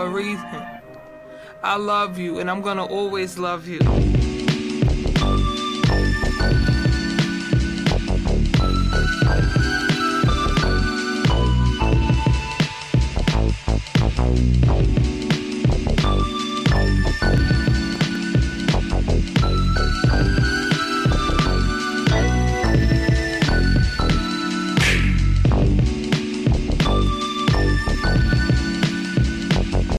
a reason. I love you, and I'm gonna always love you.